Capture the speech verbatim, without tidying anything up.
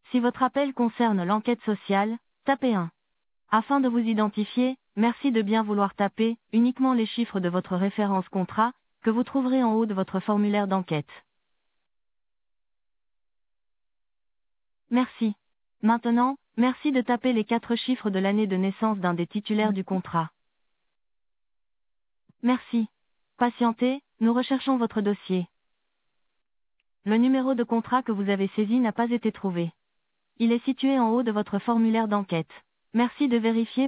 Si votre appel concerne l'enquête sociale, tapez un. Afin de vous identifier, merci de bien vouloir taper uniquement les chiffres de votre référence contrat, que vous trouverez en haut de votre formulaire d'enquête. Merci. Maintenant, merci de taper les quatre chiffres de l'année de naissance d'un des titulaires du contrat. Merci. Patientez, nous recherchons votre dossier. Le numéro de contrat que vous avez saisi n'a pas été trouvé. Il est situé en haut de votre formulaire d'enquête. Merci de vérifier